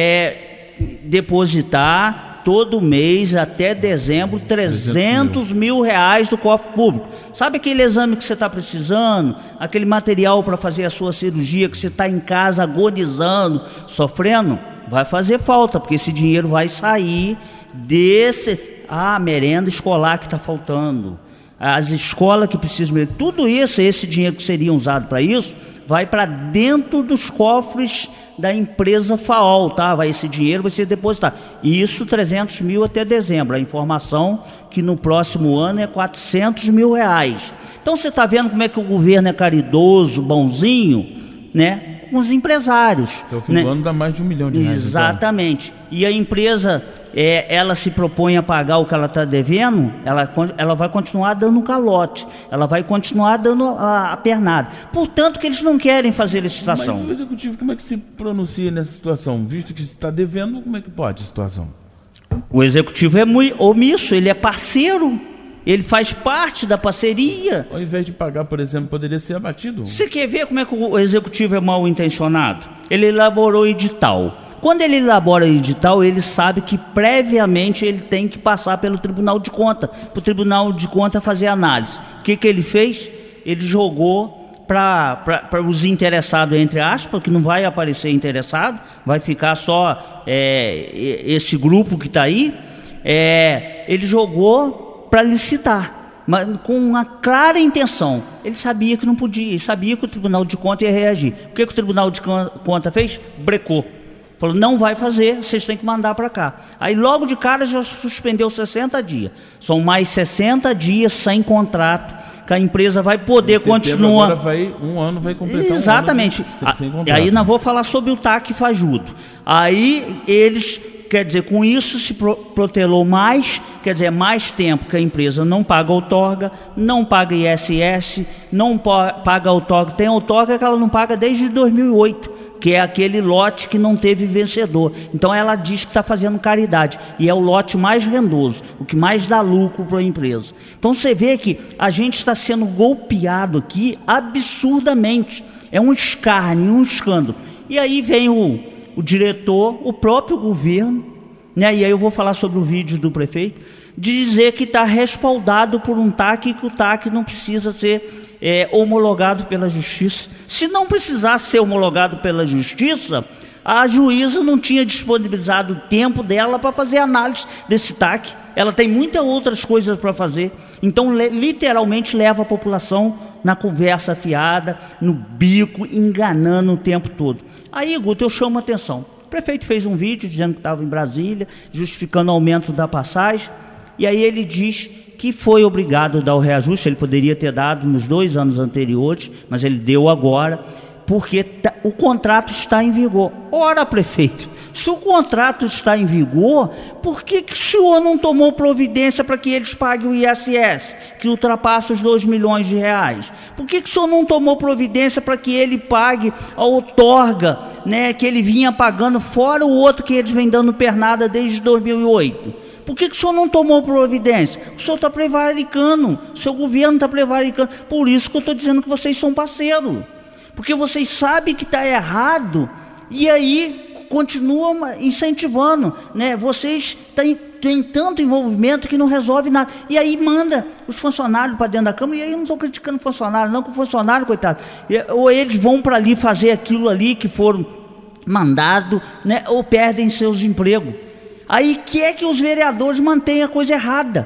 Speaker 5: depositar todo mês até dezembro 300 mil reais do cofre público. Sabe aquele exame que você está precisando, aquele material para fazer a sua cirurgia, que você está em casa agonizando, sofrendo? Vai fazer falta, porque esse dinheiro vai sair a merenda escolar que está faltando, as escolas que precisam, tudo isso, esse dinheiro que seria usado para isso, vai para dentro dos cofres da empresa FAOL, tá? Esse dinheiro vai ser depositado. Isso 300 mil até dezembro. A informação que no próximo ano é 400 mil reais. Então você está vendo como é que o governo é caridoso, bonzinho, né? Com os empresários.
Speaker 4: Até o fim do ano dá mais de R$1 milhão.
Speaker 5: Exatamente. Então. E a empresa, ela se propõe a pagar o que ela está devendo, ela vai continuar dando calote, ela vai continuar dando a pernada. Portanto, que eles não querem fazer licitação.
Speaker 4: Mas o Executivo, como é que se pronuncia nessa situação? Visto que está devendo, como é que pode a situação?
Speaker 5: O Executivo é muito omisso, ele é parceiro. Ele faz parte da parceria.
Speaker 4: Ao invés de pagar, por exemplo, poderia ser abatido. Você
Speaker 5: quer ver como é que o Executivo é mal intencionado? Ele elaborou edital. Quando ele elabora edital, ele sabe que previamente ele tem que passar pelo Tribunal de Contas, para o Tribunal de Contas fazer análise. O que ele fez? Ele jogou para os interessados, entre aspas, que não vai aparecer interessado, vai ficar só esse grupo que está aí, ele jogou para licitar, mas com uma clara intenção. Ele sabia que não podia, ele sabia que o Tribunal de Contas ia reagir. O que o Tribunal de Contas fez? Brecou. Falou, não vai fazer, vocês têm que mandar para cá. Aí logo de cara já suspendeu 60 dias. São mais 60 dias sem contrato, que a empresa vai poder continuar.
Speaker 4: Agora um ano vai completar.
Speaker 5: Exatamente.
Speaker 4: Sem contrato.
Speaker 5: Aí nós vamos falar sobre o TAC fajudo. Aí eles... Quer dizer, com isso se protelou mais, quer dizer, mais tempo que a empresa não paga outorga, não paga ISS, não paga outorga. Tem outorga que ela não paga desde 2008, que é aquele lote que não teve vencedor. Então ela diz que está fazendo caridade, e é o lote mais rendoso, o que mais dá lucro para a empresa. Então você vê que a gente está sendo golpeado aqui absurdamente. É um escárnio, um escândalo. E aí vem o diretor, o próprio governo, né? E aí eu vou falar sobre o vídeo do prefeito, de dizer que está respaldado por um TAC e que o TAC não precisa ser homologado pela justiça. Se não precisasse ser homologado pela justiça, a juíza não tinha disponibilizado o tempo dela para fazer análise desse TAC. Ela tem muitas outras coisas para fazer. Então, literalmente, leva a população na conversa fiada, no bico, enganando o tempo todo. Aí, Guto, eu chamo a atenção. O prefeito fez um vídeo dizendo que estava em Brasília, justificando o aumento da passagem, e aí ele diz que foi obrigado a dar o reajuste. Ele poderia ter dado nos 2 anos anteriores, mas ele deu agora, porque o contrato está em vigor. Ora, prefeito, Se o contrato está em vigor, por que o senhor não tomou providência para que eles paguem o ISS, que ultrapassa os 2 milhões de reais? Por que o senhor não tomou providência para que ele pague a outorga, né, que ele vinha pagando, fora o outro que eles vêm dando pernada desde 2008? Por que o senhor não tomou providência? O senhor está prevaricando, o seu governo está prevaricando. Por isso que eu estou dizendo que vocês são parceiros. Porque vocês sabem que está errado e aí continuam incentivando, né? Vocês têm tanto envolvimento que não resolve nada. E aí manda os funcionários para dentro da Câmara, e aí eu não estou criticando funcionário, não, que o funcionário, coitado, ou eles vão para ali fazer aquilo ali que foram mandados, né? Ou perdem seus empregos. Aí quer que os vereadores mantenham a coisa errada.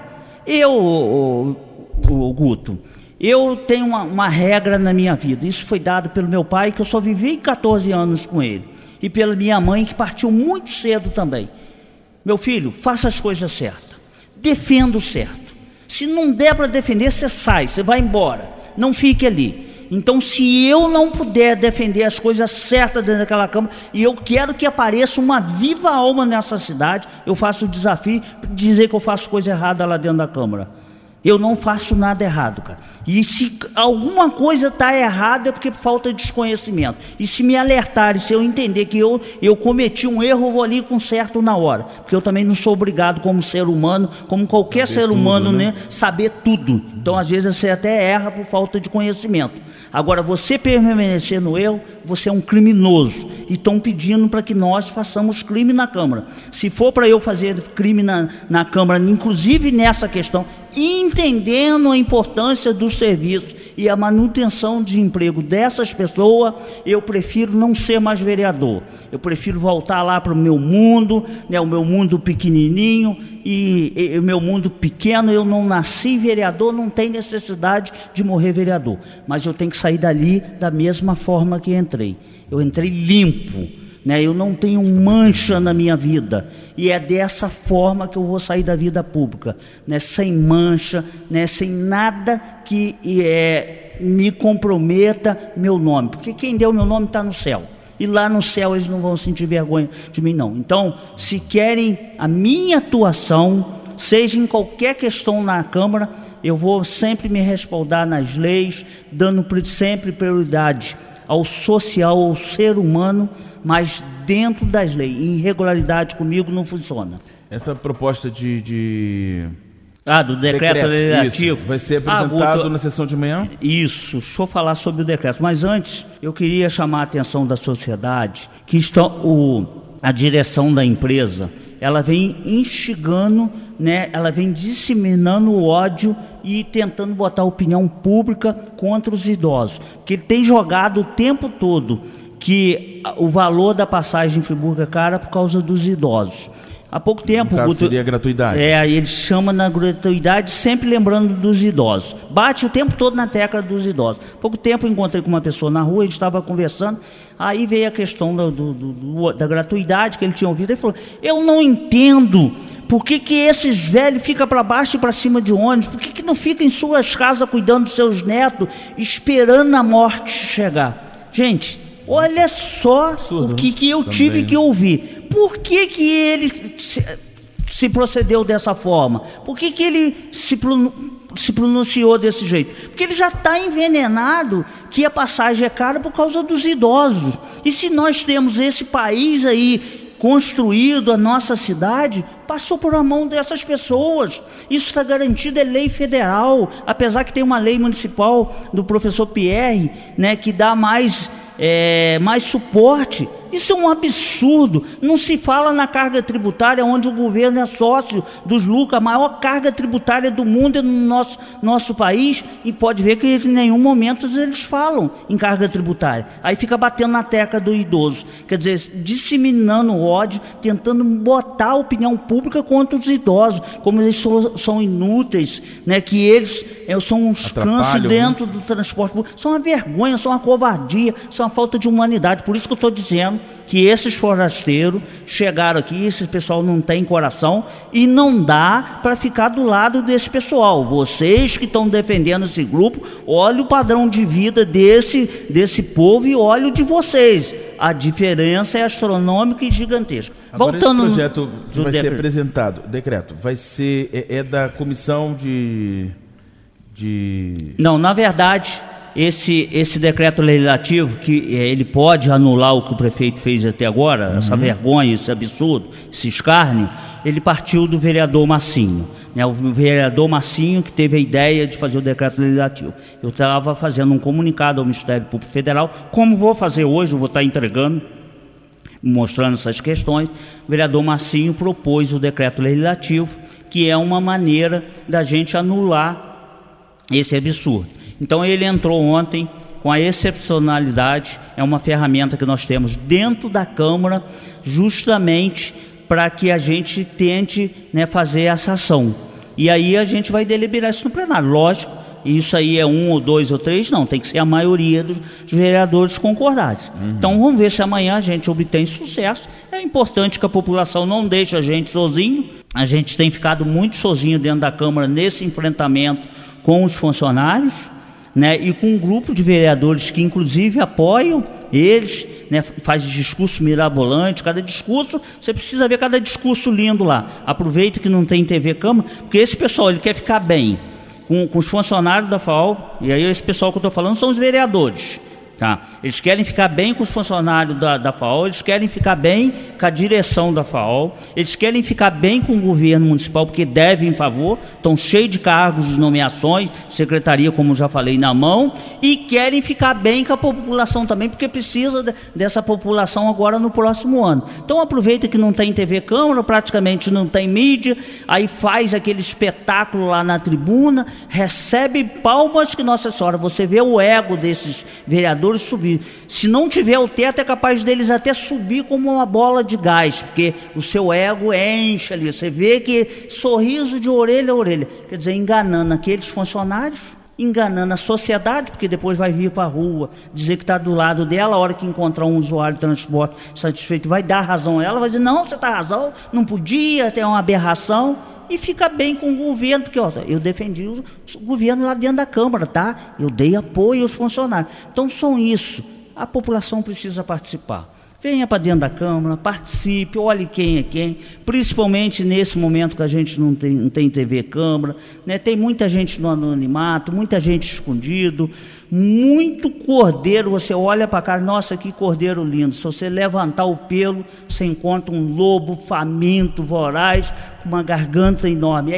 Speaker 5: Guto, eu tenho uma regra na minha vida. Isso foi dado pelo meu pai, que eu só vivi 14 anos com ele. E pela minha mãe, que partiu muito cedo também. Meu filho, faça as coisas certas. Defenda o certo. Se não der para defender, você sai, você vai embora. Não fique ali. Então, se eu não puder defender as coisas certas dentro daquela Câmara, e eu quero que apareça uma viva alma nessa cidade, eu faço o desafio de dizer que eu faço coisa errada lá dentro da Câmara. Eu não faço nada errado, cara. E se alguma coisa está errada é porque falta de desconhecimento. E se me alertarem, se eu entender que eu cometi um erro, eu vou ali com certo na hora. Porque eu também não sou obrigado, como ser humano, como qualquer ser humano, né, saber tudo. Então, às vezes, você até erra por falta de conhecimento. Agora, você permanecer no erro, você é um criminoso. E estão pedindo para que nós façamos crime na Câmara. Se for para eu fazer crime na Câmara, inclusive nessa questão, entendendo a importância do serviço e a manutenção de emprego dessas pessoas, eu prefiro não ser mais vereador. Eu prefiro voltar lá para o meu mundo, né, o meu mundo pequenininho, e o meu mundo pequeno. Eu não nasci vereador, não tem necessidade de morrer vereador, mas eu tenho que sair dali da mesma forma que entrei. Eu entrei limpo, né? Eu não tenho mancha na minha vida, e é dessa forma que eu vou sair da vida pública, né? Sem mancha, né? Sem nada que me comprometa meu nome, porque quem deu meu nome está no céu, e lá no céu eles não vão sentir vergonha de mim, não. Então, se querem a minha atuação, seja em qualquer questão na Câmara, eu vou sempre me respaldar nas leis, dando sempre prioridade ao social, ao ser humano, mas dentro das leis. Irregularidade comigo não funciona.
Speaker 4: Essa proposta do
Speaker 5: decreto legislativo
Speaker 4: vai ser apresentado na sessão de manhã?
Speaker 5: Isso, deixa eu falar sobre o decreto. Mas antes, eu queria chamar a atenção da sociedade, que a direção da empresa, ela vem instigando, né, ela vem disseminando o ódio e tentando botar a opinião pública contra os idosos. Porque ele tem jogado o tempo todo que o valor da passagem em Friburgo é cara por causa dos idosos. Há pouco tempo...
Speaker 4: No caso, seria a gratuidade.
Speaker 5: Ele chama na gratuidade, sempre lembrando dos idosos. Bate o tempo todo na tecla dos idosos. Há pouco tempo eu encontrei com uma pessoa na rua, a gente estava conversando, aí veio a questão da gratuidade que ele tinha ouvido. Ele falou, eu não entendo por que esses velhos ficam para baixo e para cima de ônibus, por que não ficam em suas casas cuidando dos seus netos, esperando a morte chegar. Gente, olha só absurdo, o que eu tive que ouvir. Por que ele se procedeu dessa forma? Por que ele se pronunciou desse jeito? Porque ele já está envenenado que a passagem é cara por causa dos idosos. E se nós temos esse país aí construído, a nossa cidade, passou por a mão dessas pessoas. Isso está garantido, é lei federal, apesar que tem uma lei municipal do professor Pierre, né, que dá mais suporte. Isso é um absurdo. Não se fala na carga tributária, onde o governo é sócio dos lucros, a maior carga tributária do mundo é no nosso país, e pode ver que em nenhum momento eles falam em carga tributária. Aí fica batendo na tecla do idoso, quer dizer, disseminando ódio, tentando botar a opinião pública contra os idosos, como eles são inúteis, né, que eles são uns câncer dentro do transporte público. São uma vergonha, são uma covardia, são uma falta de humanidade. Por isso que eu estou dizendo que esses forasteiros chegaram aqui, esse pessoal não tem coração e não dá para ficar do lado desse pessoal. Vocês que estão defendendo esse grupo, olha o padrão de vida desse povo e olha o de vocês. A diferença é astronômica e gigantesca.
Speaker 4: Agora,
Speaker 5: voltando
Speaker 4: esse projeto que vai ser apresentado, decreto, vai ser da comissão de...
Speaker 5: Não, na verdade, esse decreto legislativo, que ele pode anular o que o prefeito fez até agora, essa vergonha, esse absurdo, esse escárnio, ele partiu do vereador Massinho, né? O vereador Massinho que teve a ideia de fazer o decreto legislativo. Eu estava fazendo um comunicado ao Ministério Público Federal, como vou fazer hoje, eu vou estar entregando, mostrando essas questões. O vereador Massinho propôs o decreto legislativo, que é uma maneira da gente anular esse absurdo. Então ele entrou ontem com a excepcionalidade, é uma ferramenta que nós temos dentro da Câmara, justamente para que a gente tente, né, fazer essa ação. E aí a gente vai deliberar isso no plenário. Lógico, isso aí é 1 ou 2 ou 3, não, tem que ser a maioria dos vereadores concordados. Então vamos ver se amanhã a gente obtém sucesso. É importante que a população não deixe a gente sozinho. A gente tem ficado muito sozinho dentro da Câmara nesse enfrentamento com os funcionários, né, e com um grupo de vereadores que inclusive apoiam eles, né, faz discurso mirabolante, cada discurso, você precisa ver cada discurso lindo lá. Aproveita que não tem TV Câmara, porque esse pessoal, ele quer ficar bem com os funcionários da FAO, e aí esse pessoal que eu estou falando são os vereadores. Tá. Eles querem ficar bem com os funcionários da FAO, eles querem ficar bem com a direção da FAO, eles querem ficar bem com o governo municipal, porque devem em favor, estão cheios de cargos, de nomeações, secretaria, como já falei, na mão, e querem ficar bem com a população também, porque precisa dessa população agora no próximo ano. Então aproveita que não tem TV Câmara, praticamente não tem mídia, aí faz aquele espetáculo lá na tribuna, recebe palmas que, Nossa Senhora, você vê o ego desses vereadores subir. Se não tiver o teto, é capaz deles até subir como uma bola de gás, porque o seu ego enche ali. Você vê que sorriso de orelha a orelha. Quer dizer, enganando aqueles funcionários, enganando a sociedade, porque depois vai vir para a rua dizer que está do lado dela, a hora que encontrar um usuário de transporte satisfeito, vai dar razão a ela, vai dizer, não, você está razão, não podia, tem uma aberração. E fica bem com o governo, porque ó, eu defendi o governo lá dentro da Câmara, tá? Eu dei apoio aos funcionários. Então, são isso. A população precisa participar. Venha para dentro da Câmara, participe, olhe quem é quem, principalmente nesse momento que a gente não tem TV Câmara, né? Tem muita gente no anonimato, muita gente escondido, muito cordeiro, você olha para cá, nossa, que cordeiro lindo. Se você levantar o pelo, você encontra um lobo faminto, voraz, com uma garganta enorme.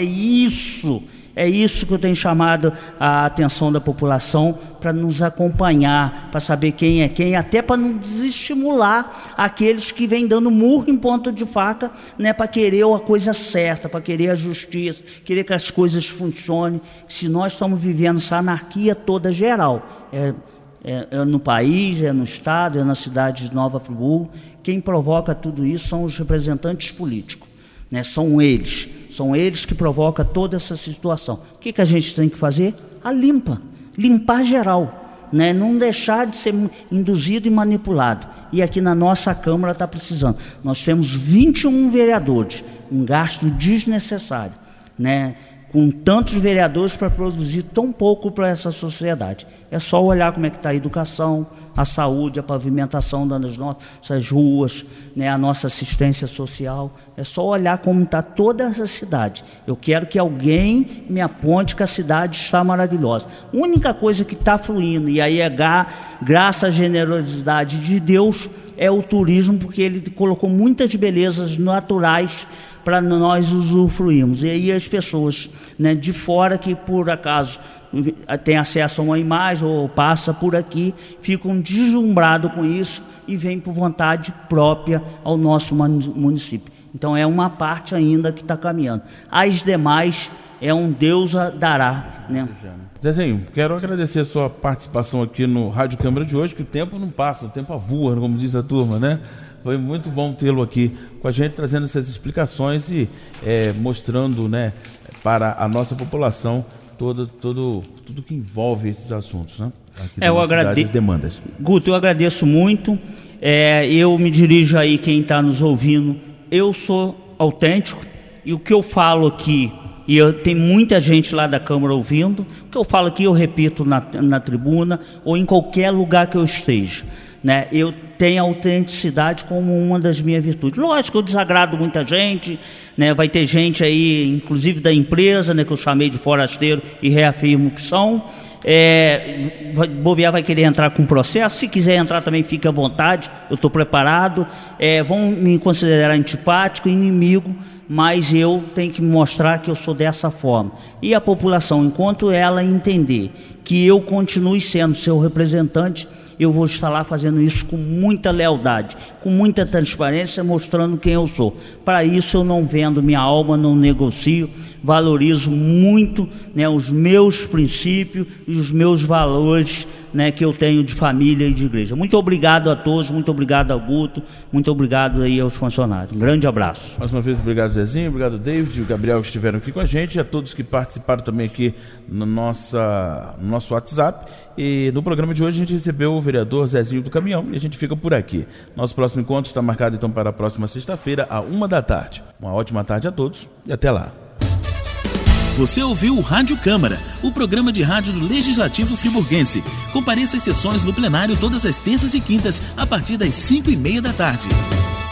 Speaker 5: É isso que eu tenho chamado a atenção da população para nos acompanhar, para saber quem é quem, até para não desestimular aqueles que vêm dando murro em ponta de faca, né, para querer a coisa certa, para querer a justiça, querer que as coisas funcionem. Se nós estamos vivendo essa anarquia toda geral, é no país, é no estado, é na cidade de Nova Friburgo, quem provoca tudo isso são os representantes políticos, né, são eles que provocam toda essa situação. O que a gente tem que fazer? Limpar geral, né? Não deixar de ser induzido e manipulado. E aqui na nossa Câmara está precisando. Nós temos 21 vereadores, um gasto desnecessário, né? Com tantos vereadores para produzir tão pouco para essa sociedade. É só olhar como é que está a educação, a saúde, a pavimentação das nossas ruas, né, a nossa assistência social. É só olhar como está toda essa cidade. Eu quero que alguém me aponte que a cidade está maravilhosa. A única coisa que está fluindo, e aí é graças à generosidade de Deus, é o turismo, porque ele colocou muitas belezas naturais para nós usufruirmos. E aí as pessoas, né, de fora que por acaso tem acesso a uma imagem ou passa por aqui, ficam deslumbrados com isso e vêm por vontade própria ao nosso município. Então é uma parte ainda que está caminhando. As demais é um Deus dará, né?
Speaker 4: Zezinho, quero agradecer a sua participação aqui no Rádio Câmara de hoje, que o tempo não passa, o tempo voa, como diz a turma, né? Foi muito bom tê-lo aqui com a gente, trazendo essas explicações e mostrando, né, para a nossa população tudo que envolve esses assuntos, né? Aqui
Speaker 5: eu agradeço,
Speaker 4: demandas.
Speaker 5: Guto, eu agradeço muito. Eu me dirijo aí, quem está nos ouvindo, eu sou autêntico, e o que eu falo aqui, e tem muita gente lá da Câmara ouvindo, o que eu falo aqui eu repito na tribuna, ou em qualquer lugar que eu esteja, né? Eu tenho a autenticidade como uma das minhas virtudes. Lógico, eu desagrado muita gente, né? Vai ter gente aí, inclusive da empresa, né, que eu chamei de forasteiro e reafirmo que são. Bobear vai querer entrar com processo. Se quiser entrar também, fique à vontade, eu estou preparado. Vão me considerar antipático, inimigo, mas eu tenho que mostrar que eu sou dessa forma. E a população, enquanto ela entender que eu continue sendo seu representante, eu vou estar lá fazendo isso com muita lealdade, com muita transparência, mostrando quem eu sou. Para isso eu não vendo minha alma, não negocio, valorizo muito, né, os meus princípios e os meus valores, né, que eu tenho de família e de igreja. Muito obrigado a todos, muito obrigado ao Guto, muito obrigado aí aos funcionários. Um grande abraço.
Speaker 4: Mais uma vez, obrigado Zezinho, obrigado David e o Gabriel que estiveram aqui com a gente, e a todos que participaram também aqui no nosso WhatsApp. E no programa de hoje a gente recebeu o vereador Zezinho do Caminhão e a gente fica por aqui. Nosso próximo encontro está marcado então para a próxima sexta-feira, à 13h. Uma ótima tarde a todos e até lá.
Speaker 3: Você ouviu o Rádio Câmara, o programa de rádio do Legislativo Friburguense. Compareça às sessões no plenário todas as terças e quintas, a partir das 5h30 da tarde.